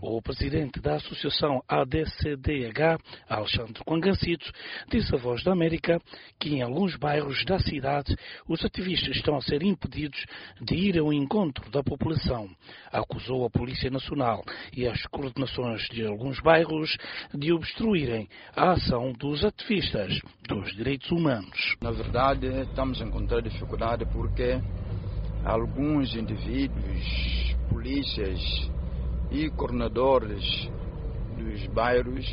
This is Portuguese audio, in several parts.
O presidente da associação ADCDH, Alexandre Coangancito, disse à Voz da América que em alguns bairros da cidade os ativistas estão a ser impedidos de ir ao encontro da população. Acusou a Polícia Nacional e as coordenações de alguns bairros de obstruírem a ação dos ativistas dos direitos humanos. Na verdade, estamos a encontrar dificuldade porque alguns indivíduos, polícias e coordenadores dos bairros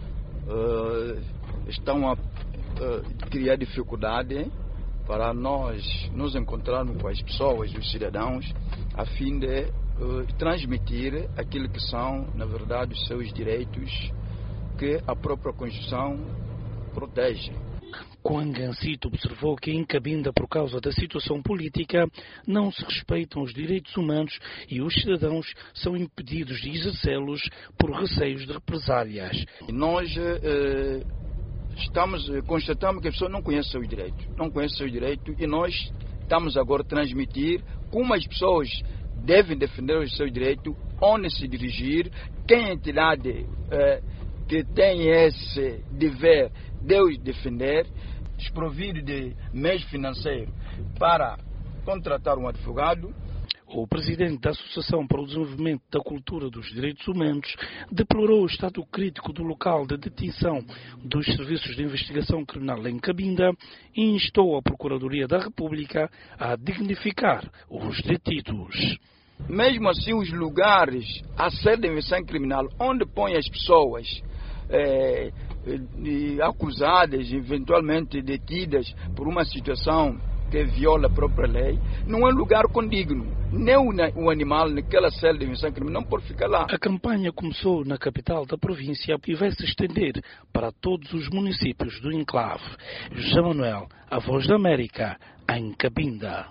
estão a criar dificuldade para nós nos encontrarmos com as pessoas, os cidadãos, a fim de transmitir aquilo que são, na verdade, os seus direitos que a própria Constituição protege. Coangancito observou que em Cabinda, por causa da situação política, não se respeitam os direitos humanos e os cidadãos são impedidos de exercê-los por receios de represálias. Nós constatamos que a pessoa não conhece seus direitos, e nós estamos agora a transmitir como as pessoas devem defender os seus direitos, onde se dirigir, quem é a entidade que tem esse dever de os defender, desprovido de meios financeiros para contratar um advogado. O presidente da Associação para o Desenvolvimento da Cultura dos Direitos Humanos deplorou o estado crítico do local de detenção dos serviços de investigação criminal em Cabinda e instou a Procuradoria da República a dignificar os detidos. Mesmo assim, os lugares a sede de investigação criminal, onde põe as pessoas acusadas, eventualmente detidas por uma situação que viola a própria lei, não é um lugar condigno. Nem o animal naquela cela de investigação criminal não pode ficar lá. A campanha começou na capital da província e vai se estender para todos os municípios do enclave. José Manuel, a Voz da América, em Cabinda.